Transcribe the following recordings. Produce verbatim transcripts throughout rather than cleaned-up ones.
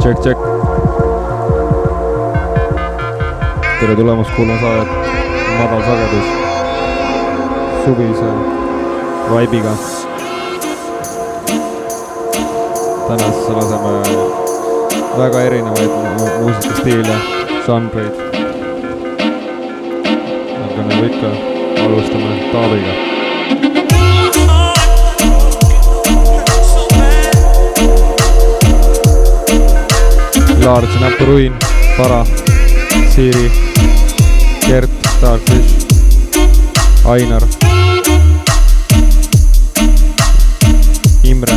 Check, check. Tere tulemast kuulama saadet Madal sagedus suvise vibe'iga. Täna siis laseme väga erinevaid mu muusikastiile, žanreid. Aga nagu ikka, alustame Taaviga. Large Näpu Ruin, Para, Siiri, Gert, Starfish, Ainar, Imre.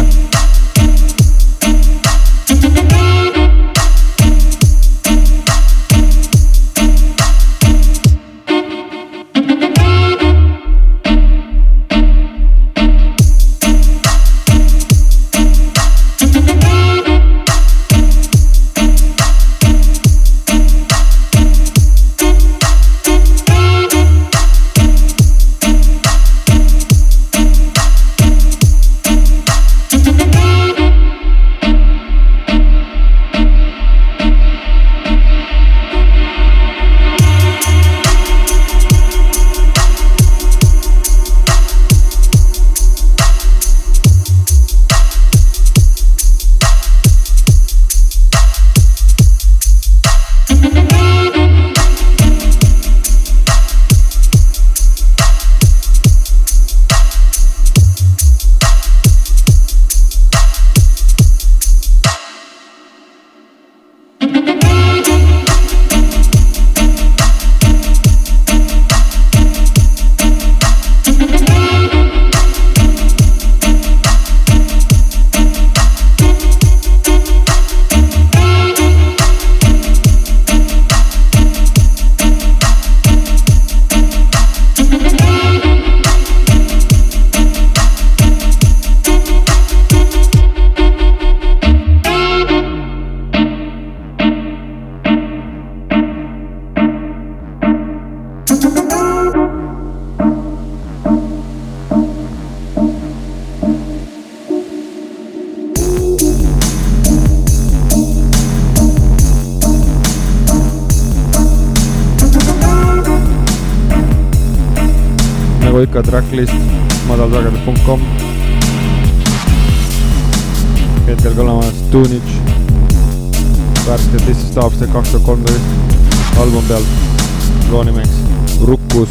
Ikka tracklist madalsagedus punkt com. Hetkel kõlamas Tunich värske This is Taapstek kaks tuhat kolmteist album pealt loo nimeks Rukkus.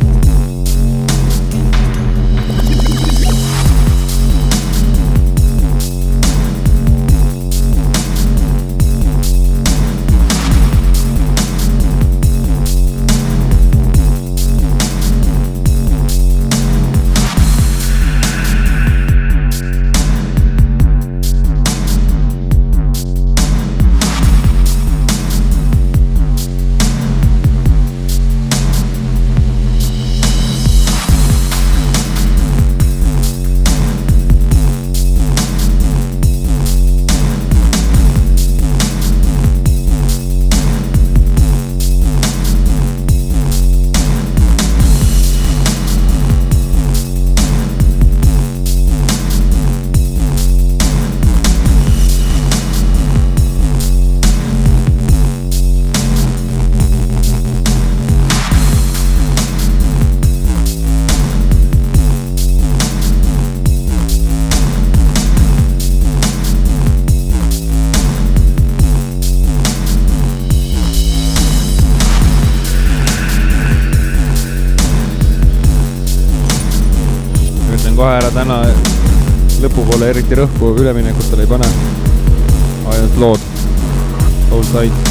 Kohe ära täna lõpupoole eriti rõhku üleminekutele ei pane. Ainult lood. All side.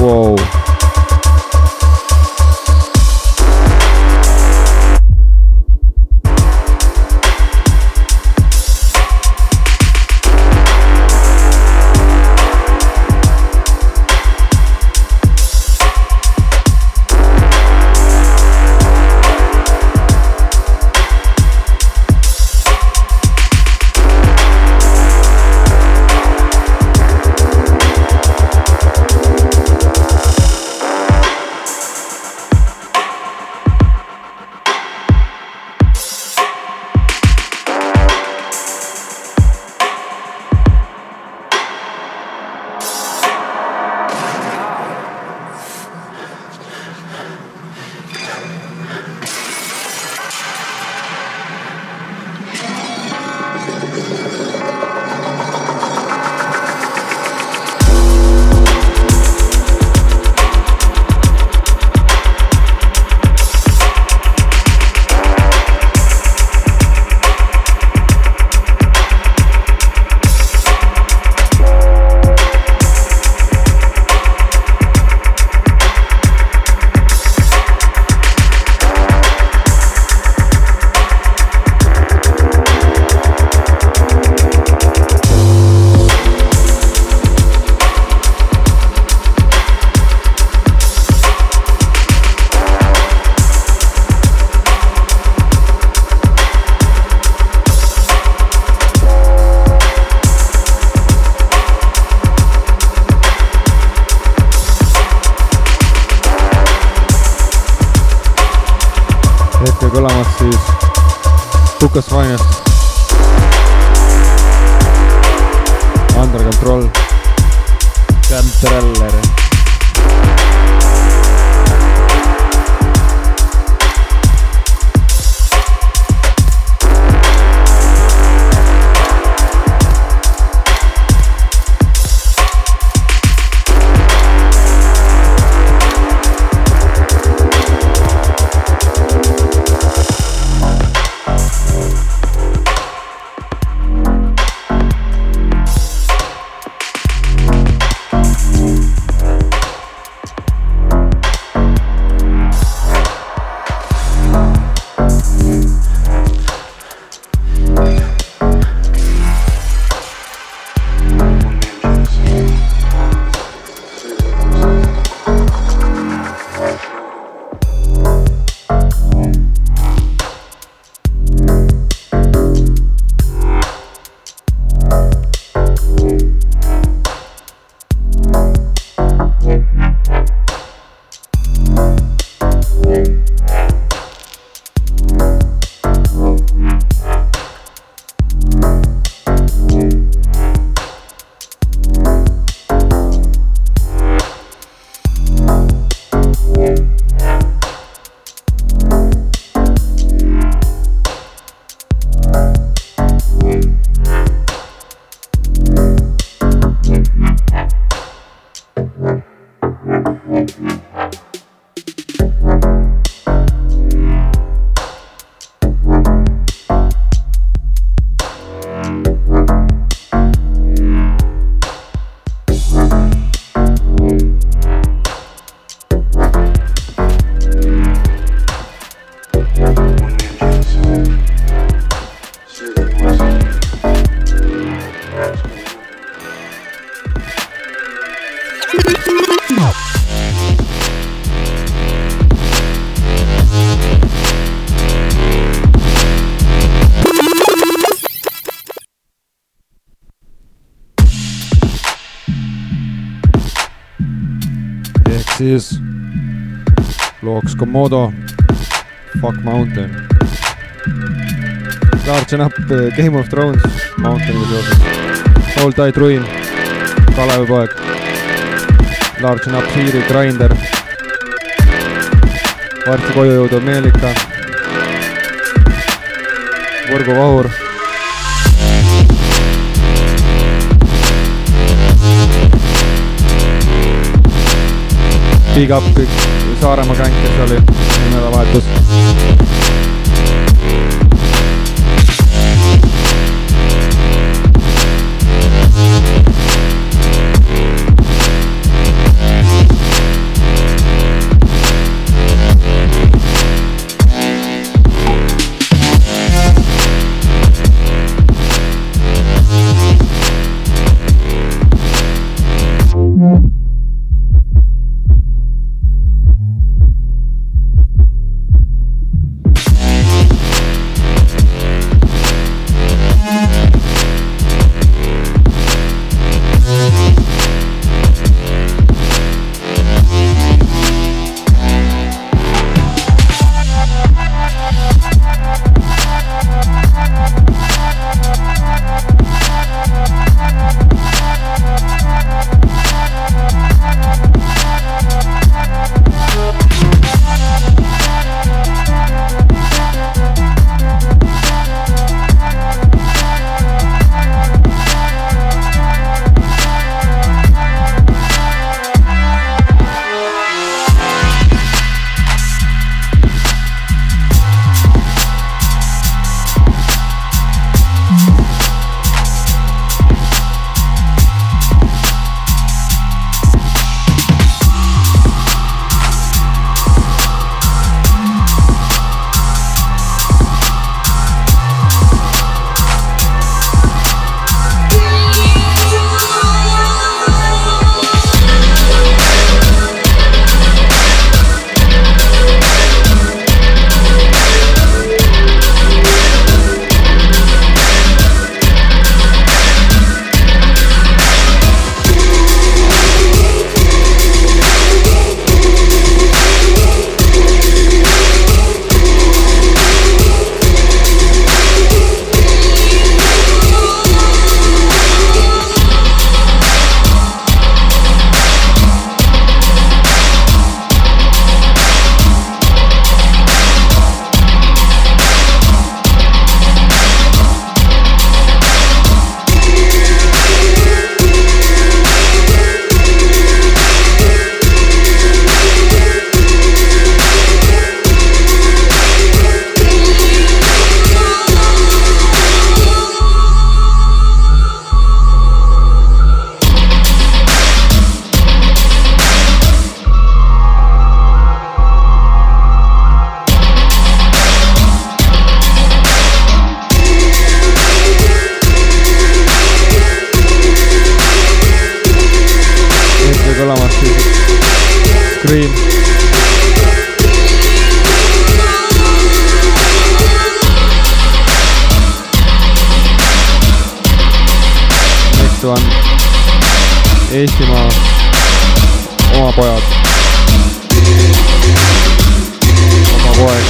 Wow. Kõlamas siis Tukas Vainest Under Control Controller Siis looks Komodo Fuck Mountain Large Up Game of Thrones Mountainiga seoses Old Tide Ruin Kalevipoeg Large Up Siiri Grinder varsti koju jõudav Meelika Võrgu Vahur Big up kõik Saaremaa kränk, kes oli nädalavahetus. Eestimaa oma pojad, oma poeg.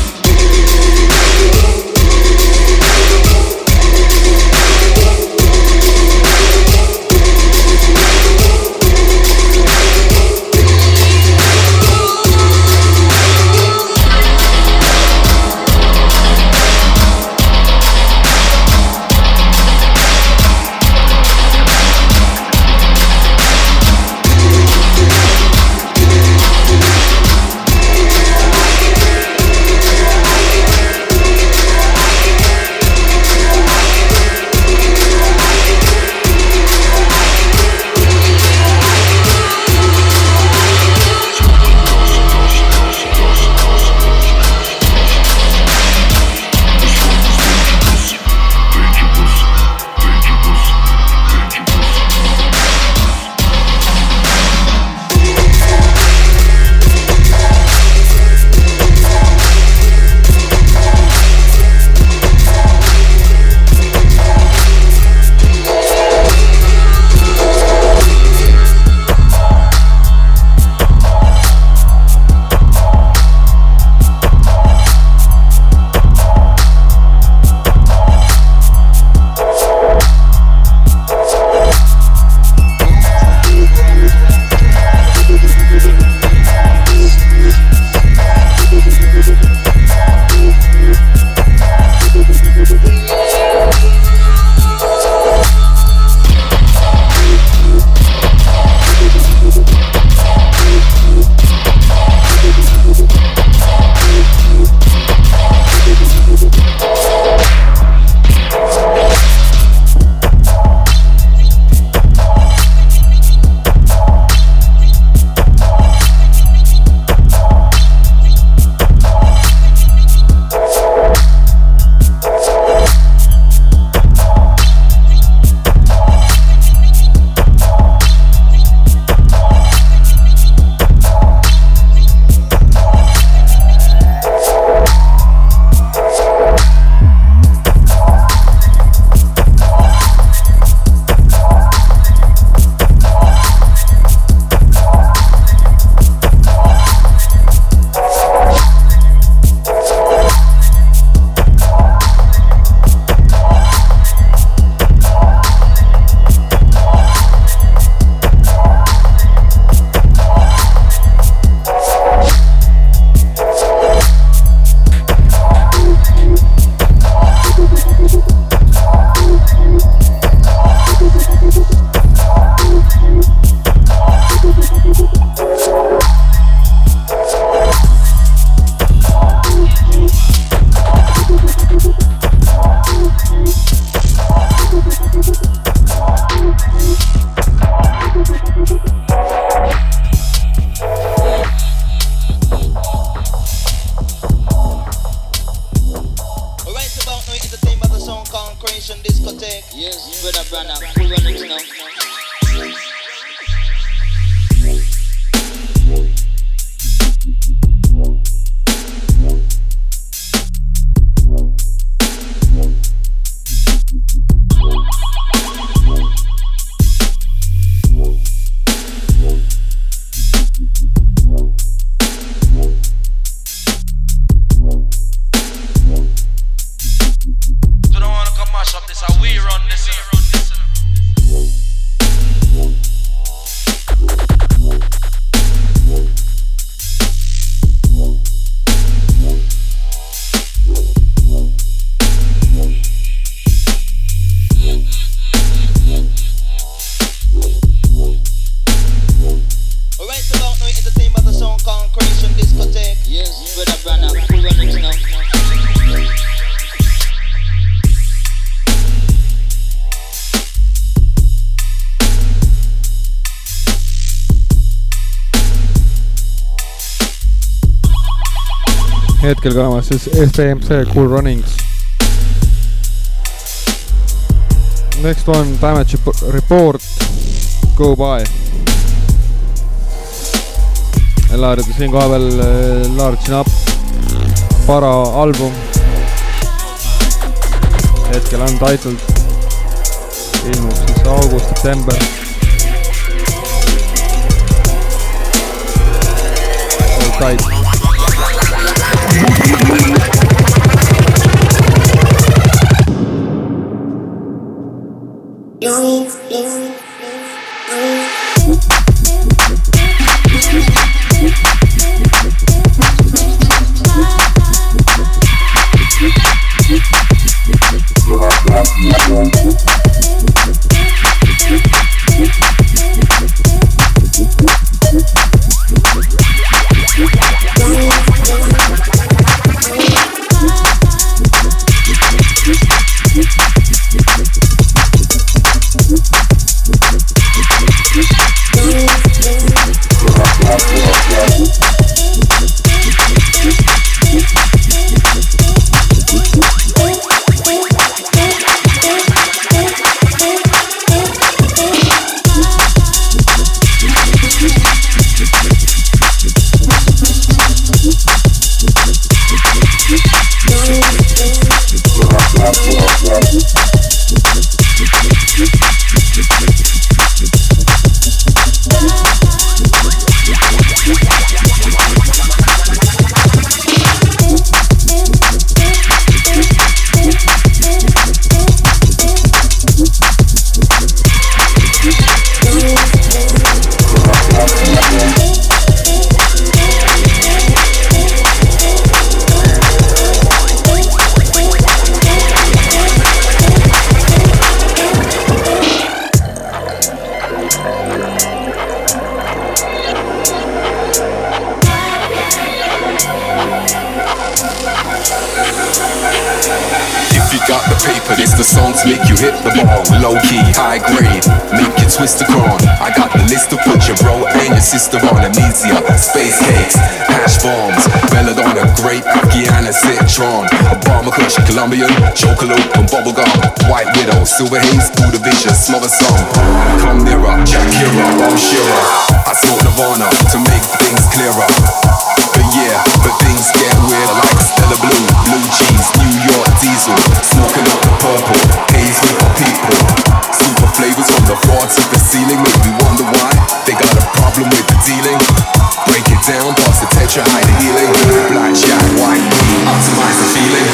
Hetkel kõlamas siis F M C Cool Runnings. Next one, Damage Report, Go By. Laarida siin koha peal Large Up, para album. Hetkel Untitled, ilmub siis august, september. tight. Colombian, chocolate and bubblegum, white widow, silver haze, Buddha vision, smother song. Come nearer, Shakira, Bob Shearer. I sought Nirvana to make things clearer. But yeah, but things get weird like Stella Blue, blue cheese, New York diesel, smoking up the purple, haze with the people. Super flavors from the floor to the ceiling, make me wonder why they got a problem with the dealing. Break it down, pass the tetra, hide the healing. Black jack, white weed, optimize the feeling.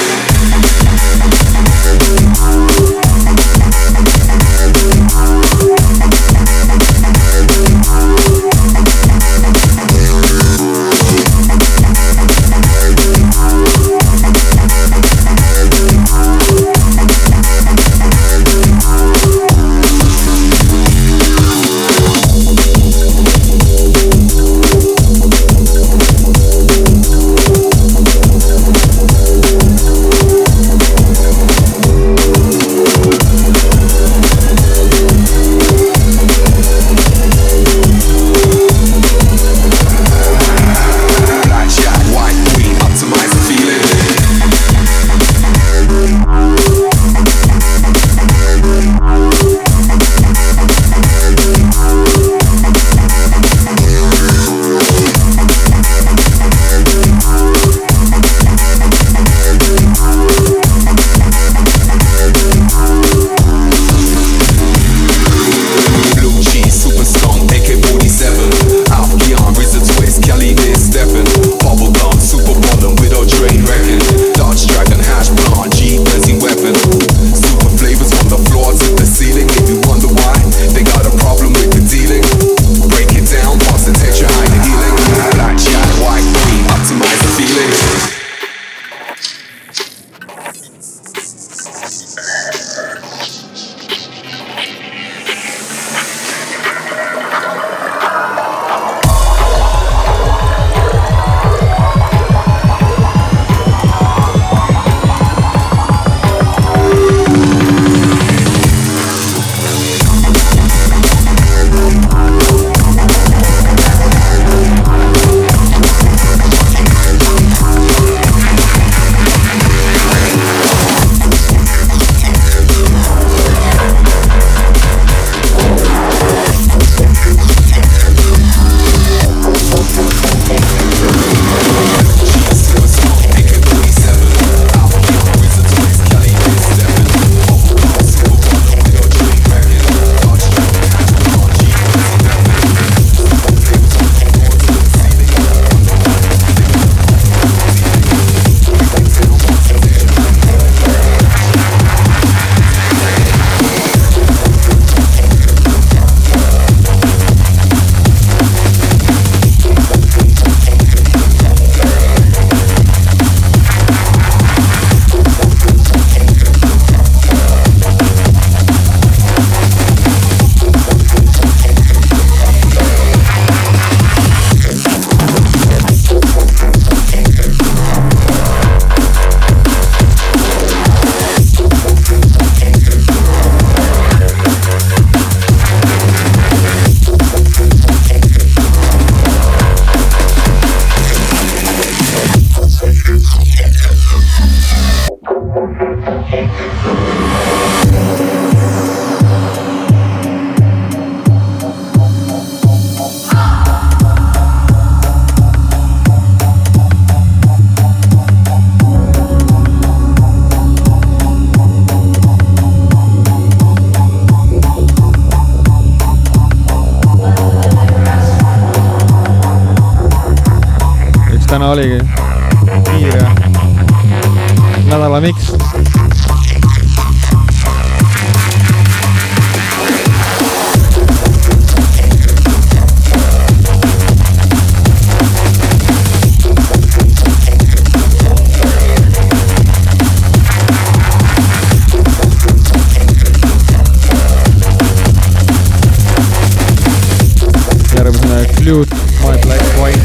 täna oligi kiire nädala miks. Järgmisena Flute, My Black White.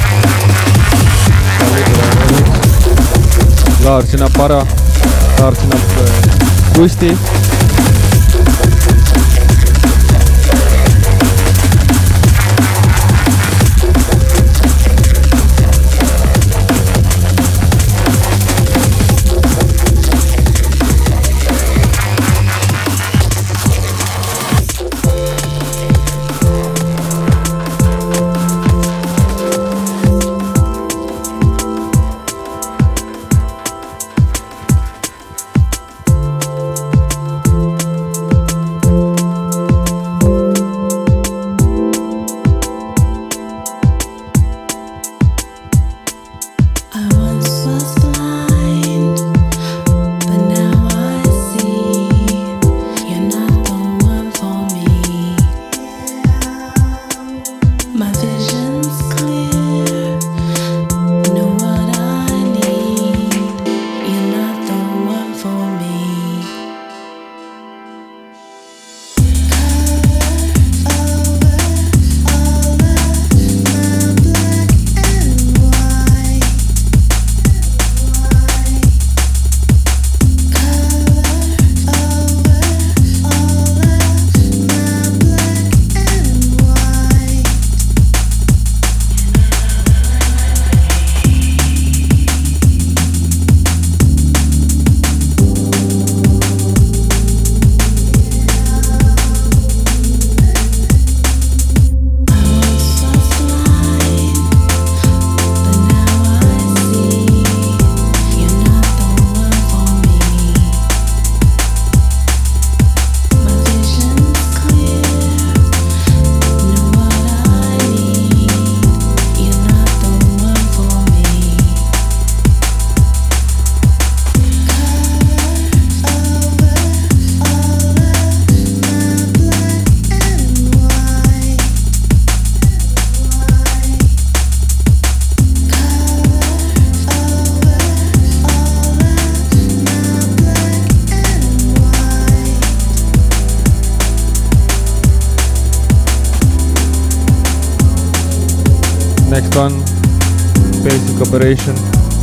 Laarsinab Para, laarsinab Kusti. Next one, Basic Operation,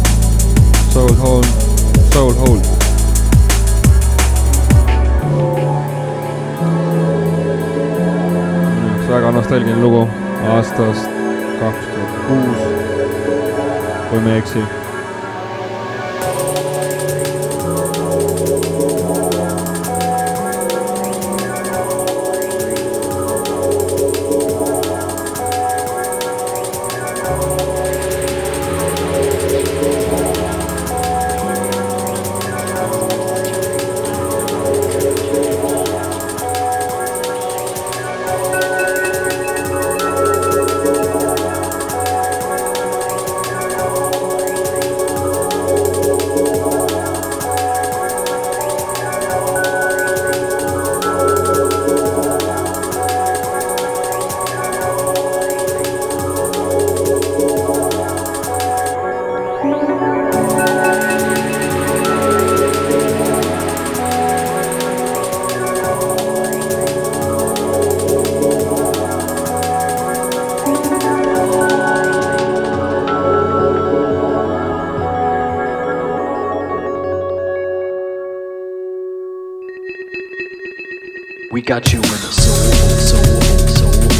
Soul Hold, Soul Hold. Üks väga nostalgiline lugu aastast kaks tuhat kuus, kui me ei eksi. We got you in the soul, soul, soul, soul,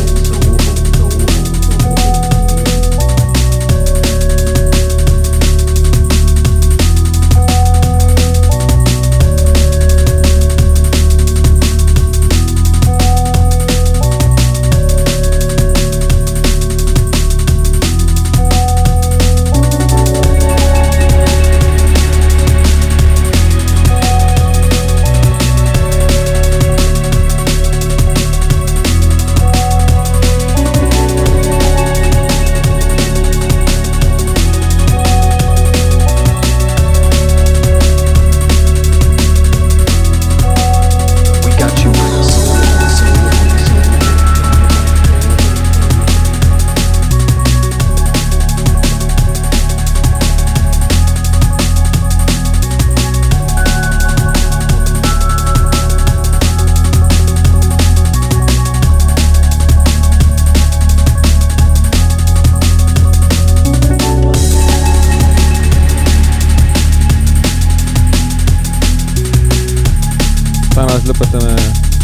lõpetame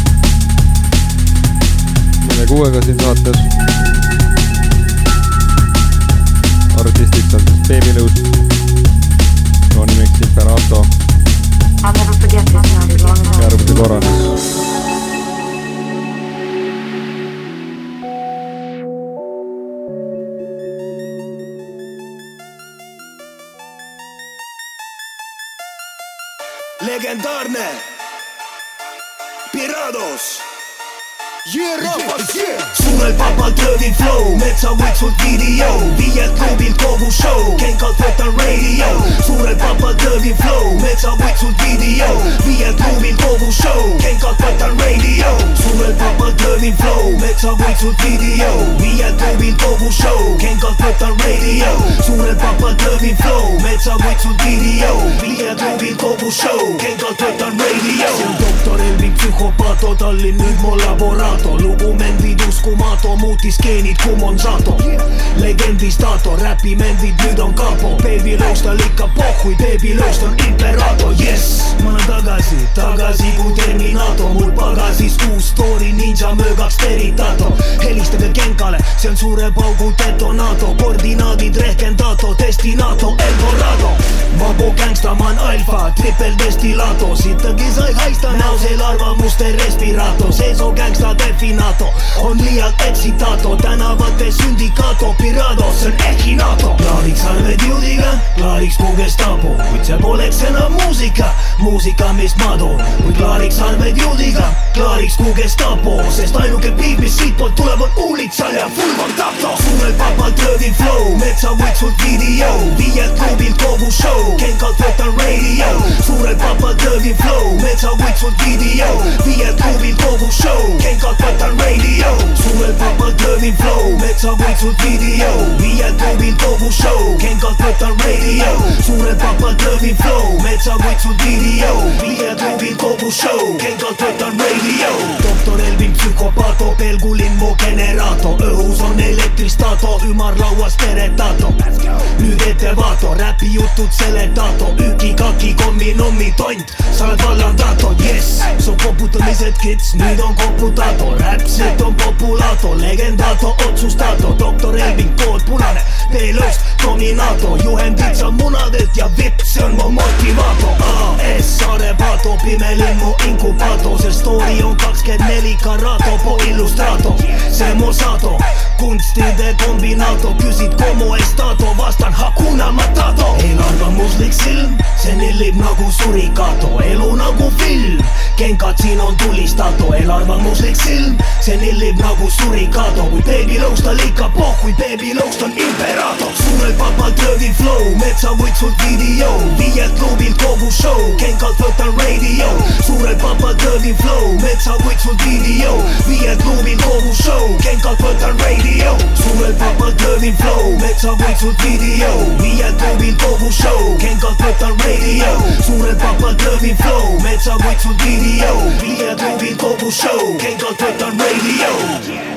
mõne kuuega siin saates. Artistiks on siis Baby Loose, Ronimix Imperato. Järgmise korrani. Legendaarne Pirados Yeah, rahvas, yeah! Suurel papal töödin flow, metsavõitsult video, viielt klubilt kogu show, kenkalt võtan radio. Suurel papal töödin flow, metsavõitsult video, viielt klubilt kogu show, kenkalt võtan radio. Suurel papal töödin flow, metsavõitsult video, viielt klubilt kogu show, kenkalt võtan radio. Suurel papal töödin flow, metsavõitsult video, viielt klubilt kogu show, kenkalt võtan radio. See on doktor Elving Psühhopato, Tallinn nüüd mu laboraat. Lugu mendid uskumato, muutis geenid kumonsato. Legendist Tato, räpi mendid nüüd on kapo. Baby Lowe's tal ikka pohhui, Baby Lowe's on Imperato. Yes, ma olen tagasi, tagasi kui Terminato. Mul pagasis uus story, ninja möögaks teritato. Helistage Genkale, see on suure paugu detonato. Koordinaadid rehkendato, destinato, Eldorado. Vabo gangsta, man alfa, triple destilato. Sittagi sai haista näosel arvamuste respirato. Seeso gangsta definato, on liialt eksitato. Tänavate syndikato, Pirados, see on echinato. Klaariks arved juudiga, klaariks kui Gestapo. Kuid see poleks enam muusika, muusika mis ma toon. Kuid klaariks arved juudiga, klaariks kui Gestapo. Sest ainuke piib, mis siitpoolt tuleb on uulitsal ja full contacto. Suurel papal töödin flow, metsavõitsult video, viielt klubilt kogu show, kenkalt võtan radio. Suurel papal töödin flow, metsavõitsult video, viielt klubilt kogu show, kenkalt võtan radio. Suurel papal töödin flow, metsavõitsult video, viielt klubilt kogu show, kenkalt võtan radio. Suurel papal töödin flow, metsavõitsult video, viielt klubilt kogu show, kenkalt võtan radio. doktor Elving Psühhopato, pelgulin mu generato. Õhus on elektristato, ümarlauas teretato. Nüüd ette vaato, räpi jutud seletato. Üki, kaki, kommi, nommi, tont, sa oled vallandato. Yes, su koputamised kits, nüüd on koputato. Räpselt on populato, legendato, otsustato. doktor Elving, kood punane, P-lõust dominato. Juhendid sa munadelt ja vipp, see on mu motivaato. A S Saare Pato, pimelin mu inkubato. See story on kakskümmend neli karato po illustrato. See mosato, kunstide kombinato. Küsid como estato, vastan hakuna matato. Eelarvamuslik silm, see nillib nagu surikato. Elu nagu film, kenkad siin on tulistato. Eelarvamuslik silm, see nillib nagu surikato. Kui Baby Lowe's tal ikka pohhui, Baby Lowe's on Imperato. Suurel papal töödin flow, metsavõitsult video, viielt klubilt kogu show, kenkalt võtan radio. Suurel papal töödin flow, metsavõitsult video, viielt klubilt kogu show, kenkalt võtan radio. Suurel papal töödin flow, metsavõitsult video, viielt klubilt kogu show, kenkalt võtan radio. Suurel papal töödin flow, metsavõitsult video, viielt klubilt kogu show, kenkalt võtan radio.